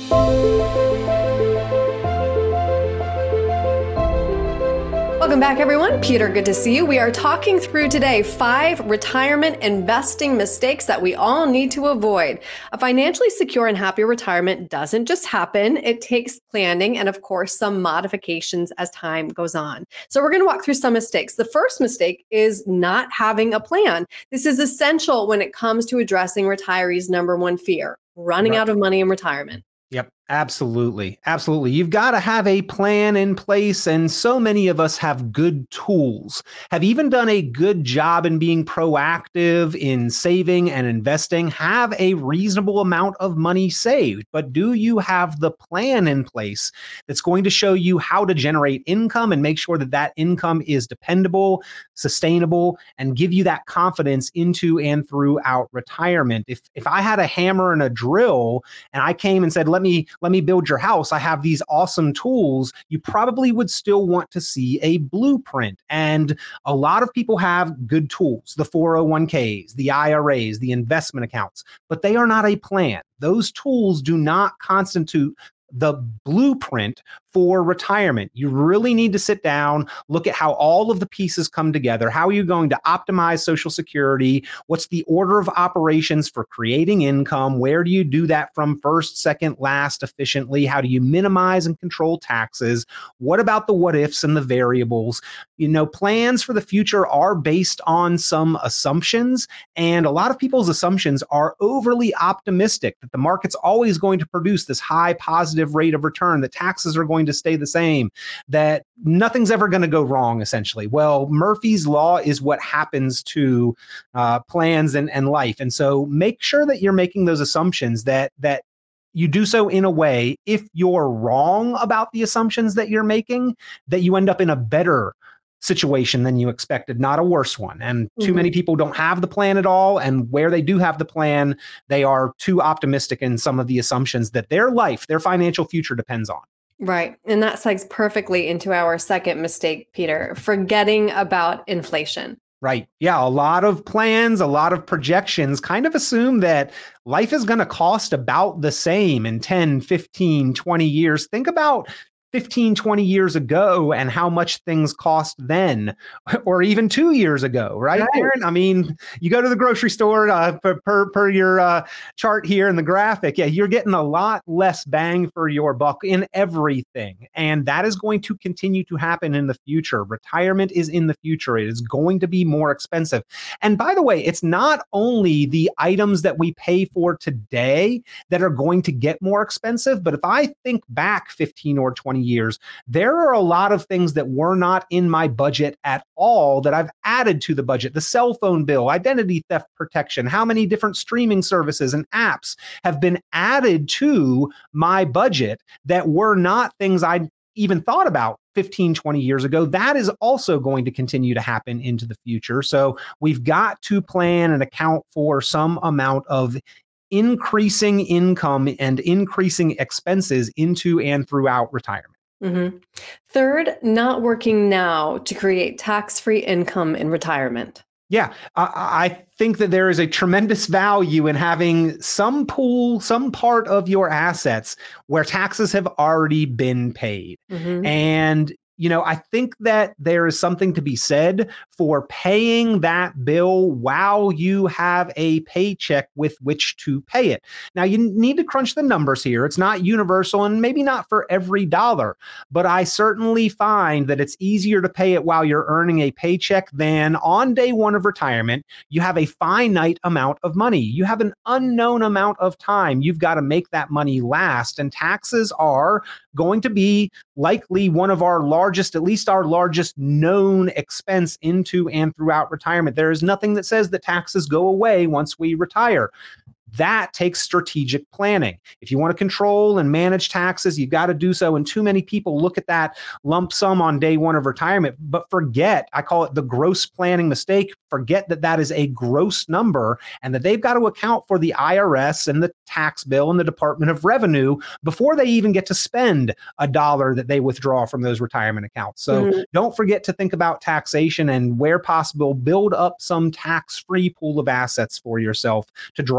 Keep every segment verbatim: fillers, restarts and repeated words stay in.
Welcome back, everyone. Peter, good to see you. We are talking through today five retirement investing mistakes that we all need to avoid. A financially secure and happy retirement doesn't just happen. It takes planning and, of course, some modifications as time goes on. So we're going to walk through some mistakes. The first mistake is not having a plan. This is essential when it comes to addressing retirees' number one fear, running Right. out of money in retirement. Yep, absolutely. Absolutely. You've got to have a plan in place, and so many of us have good tools, have even done a good job in being proactive in saving and investing, have a reasonable amount of money saved. But do you have the plan in place that's going to show you how to generate income and make sure that that income is dependable, sustainable, and give you that confidence into and throughout retirement? If if I had a hammer and a drill and I came and said, let me let me build your house, I have these awesome tools, you probably would still want to see a blueprint. And a lot of people have good tools, the four oh one k's, the I R As, the investment accounts, but they are not a plan. Those tools do not constitute the blueprint for retirement. You really need to sit down, look at how all of the pieces come together. How are you going to optimize Social Security? What's the order of operations for creating income? Where do you do that from first, second, last efficiently? How do you minimize and control taxes? What about the what ifs and the variables? You know, plans for the future are based on some assumptions, and a lot of people's assumptions are overly optimistic that the market's always going to produce this high positive rate of return, that taxes are going to stay the same, that nothing's ever going to go wrong, essentially. Well, Murphy's Law is what happens to uh, plans and, and life. And so make sure that you're making those assumptions, that that you do so in a way, if you're wrong about the assumptions that you're making, that you end up in a better situation than you expected, not a worse one. And too Mm-hmm. many people don't have the plan at all. And where they do have the plan, they are too optimistic in some of the assumptions that their life, their financial future depends on. Right. And that segues perfectly into our second mistake, Peter, forgetting about inflation. Right. Yeah. A lot of plans, a lot of projections kind of assume that life is going to cost about the same in ten, fifteen, twenty years. Think about fifteen, twenty years ago and how much things cost then, or even two years ago, right, Right. Aaron? I mean, you go to the grocery store uh, per, per, per your uh, chart here in the graphic. Yeah, you're getting a lot less bang for your buck in everything. And that is going to continue to happen in the future. Retirement is in the future. It is going to be more expensive. And by the way, it's not only the items that we pay for today that are going to get more expensive, but if I think back fifteen or twenty years, there are a lot of things that were not in my budget at all that I've added to the budget. The cell phone bill, identity theft protection, how many different streaming services and apps have been added to my budget that were not things I even thought about fifteen, twenty years ago. That is also going to continue to happen into the future. So we've got to plan and account for some amount of increasing income and increasing expenses into and throughout retirement. Mm-hmm. Third, not working now to create tax-free income in retirement. Yeah, I, I think that there is a tremendous value in having some pool, some part of your assets where taxes have already been paid. Mm-hmm. And you know, I think that there is something to be said for paying that bill while you have a paycheck with which to pay it. Now, you need to crunch the numbers here. It's not universal and maybe not for every dollar, but I certainly find that it's easier to pay it while you're earning a paycheck than on day one of retirement. You have a finite amount of money. You have an unknown amount of time. You've got to make that money last, and taxes are going to be likely one of our largest, at least our largest known expense into and throughout retirement. There is nothing that says that taxes go away once we retire. That takes strategic planning. If you want to control and manage taxes, you've got to do so. And too many people look at that lump sum on day one of retirement, but forget, I call it the gross planning mistake. Forget that that is a gross number and that they've got to account for the I R S and the tax bill and the Department of Revenue before they even get to spend a dollar that they withdraw from those retirement accounts. So mm-hmm. don't forget to think about taxation, and where possible, build up some tax-free pool of assets for yourself to draw from.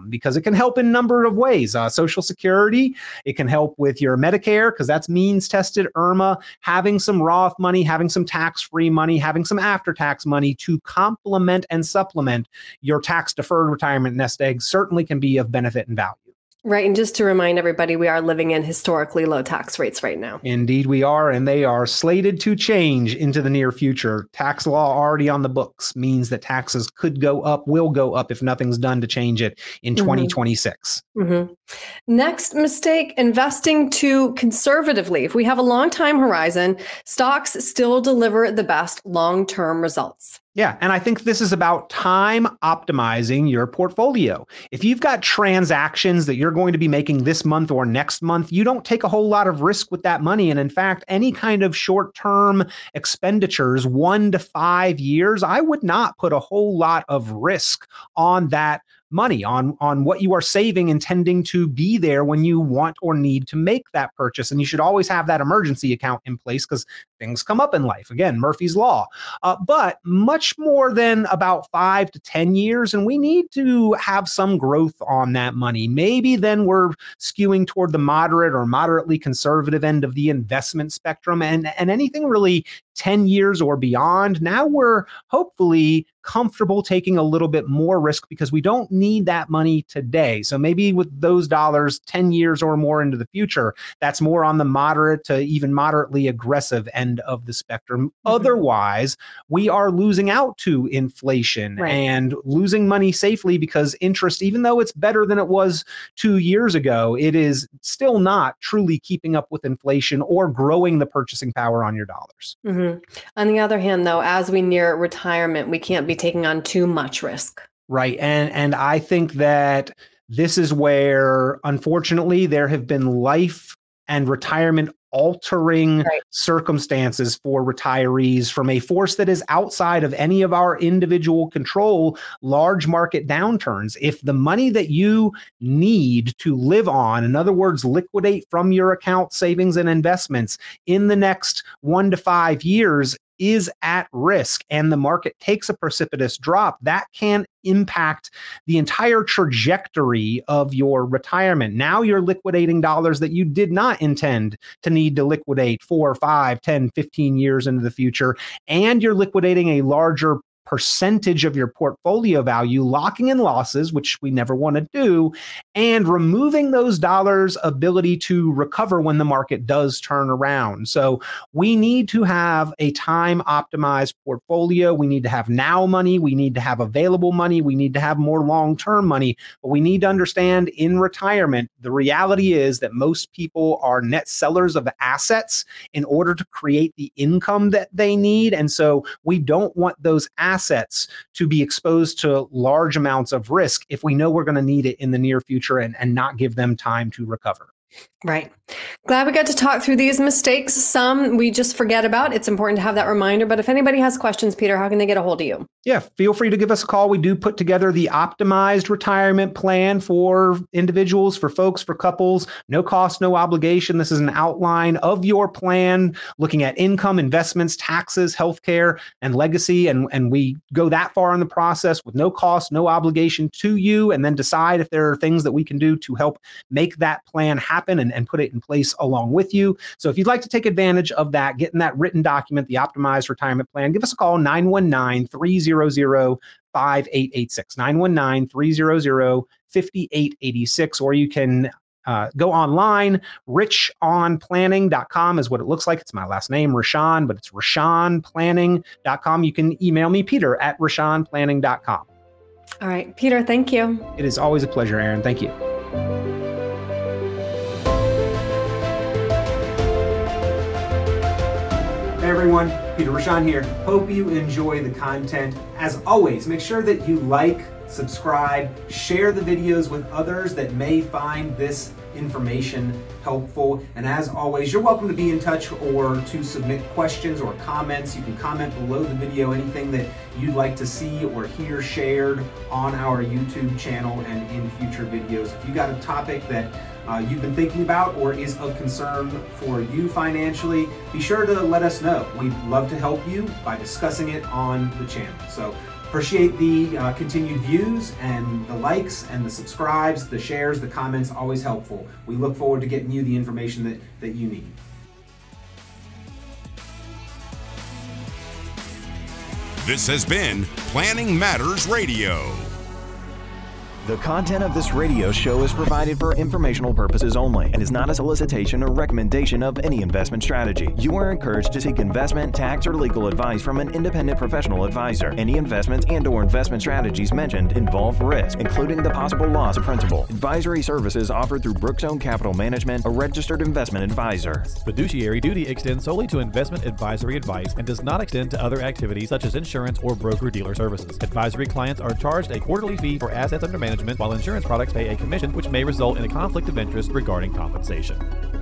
income because it can help in a number of ways. Uh, Social Security, it can help with your Medicare because that's means tested. I R M A, having some Roth money, having some tax-free money, having some after-tax money to complement and supplement your tax-deferred retirement nest egg certainly can be of benefit and value. Right. And just to remind everybody, we are living in historically low tax rates right now. Indeed, we are. And they are slated to change into the near future. Tax law already on the books means that taxes could go up, will go up if nothing's done to change it in mm-hmm. twenty twenty-six. Mm-hmm. Next mistake, investing too conservatively. If we have a long time horizon, stocks still deliver the best long-term results. Yeah. And I think this is about time optimizing your portfolio. If you've got transactions that you're going to be making this month or next month, you don't take a whole lot of risk with that money. And in fact, any kind of short-term expenditures, one to five years, I would not put a whole lot of risk on that money, on, on what you are saving, intending to be there when you want or need to make that purchase. And you should always have that emergency account in place because things come up in life. Again, Murphy's Law. Uh, but much more than about five to ten years, and we need to have some growth on that money. Maybe then we're skewing toward the moderate or moderately conservative end of the investment spectrum, and, and anything really ten years or beyond. Now we're hopefully comfortable taking a little bit more risk because we don't need that money today. So maybe with those dollars ten years or more into the future, that's more on the moderate to even moderately aggressive end of the spectrum. Mm-hmm. Otherwise, we are losing out to inflation right. and losing money safely because interest, even though it's better than it was two years ago, it is still not truly keeping up with inflation or growing the purchasing power on your dollars. Mm-hmm. On the other hand, though, as we near retirement, we can't be taking on too much risk. Right. And and I think that this is where, unfortunately, there have been life and retirement altering right. circumstances for retirees from a force that is outside of any of our individual control, large market downturns. If the money that you need to live on, in other words, liquidate from your account savings and investments in the next one to five years, is at risk and the market takes a precipitous drop, that can impact the entire trajectory of your retirement. Now you're liquidating dollars that you did not intend to need to liquidate four, five, ten, fifteen years into the future, and you're liquidating a larger percentage of your portfolio value, locking in losses, which we never want to do, and removing those dollars' ability to recover when the market does turn around. So we need to have a time optimized portfolio. We need to have now money. We need to have available money. We need to have more long-term money. But we need to understand in retirement, the reality is that most people are net sellers of assets in order to create the income that they need. And so we don't want those assets assets to be exposed to large amounts of risk if we know we're going to need it in the near future and, and not give them time to recover. Right. Glad we got to talk through these mistakes. Some we just forget about. It's important to have that reminder. But if anybody has questions, Peter, how can they get a hold of you? Yeah, feel free to give us a call. We do put together the optimized retirement plan for individuals, for folks, for couples. No cost, no obligation. This is an outline of your plan, looking at income, investments, taxes, healthcare, and legacy. And, and we go that far in the process with no cost, no obligation to you, and then decide if there are things that we can do to help make that plan happen and, and put it in place along with you. So if you'd like to take advantage of that, getting that written document, the optimized retirement plan, give us a call, nine one nine, three hundred, five eight eight six, nine one nine, three hundred, five eight eight six, or you can uh, go online. rich on planning dot com is what it looks like. It's my last name, Rashawn, but it's rashawn planning dot com. You can email me, Peter, at rashawn planning dot com. All right, Peter, thank you. It is always a pleasure, Aaron. Thank you. Hey everyone, Peter Rashawn here. Hope you enjoy the content. As always, make sure that you like, subscribe, share the videos with others that may find this information helpful. And as always, you're welcome to be in touch or to submit questions or comments. You can comment below the video anything that you'd like to see or hear shared on our YouTube channel and in future videos. If you got a topic that Uh, you've been thinking about or is of concern for you financially, be sure to let us know. We'd love to help you by discussing it on the channel. So Appreciate the uh, continued views and the likes and the subscribes, the shares, the comments, always helpful. We look forward to getting you the information that, that you need. This has been Planning Matters Radio. The content of this radio show is provided for informational purposes only and is not a solicitation or recommendation of any investment strategy. You are encouraged to seek investment, tax, or legal advice from an independent professional advisor. Any investments and or investment strategies mentioned involve risk, including the possible loss of principal. Advisory services offered through Brookstone Capital Management, a registered investment advisor. Fiduciary duty extends solely to investment advisory advice and does not extend to other activities such as insurance or broker-dealer services. Advisory clients are charged a quarterly fee for assets under management, while insurance products pay a commission, which may result in a conflict of interest regarding compensation.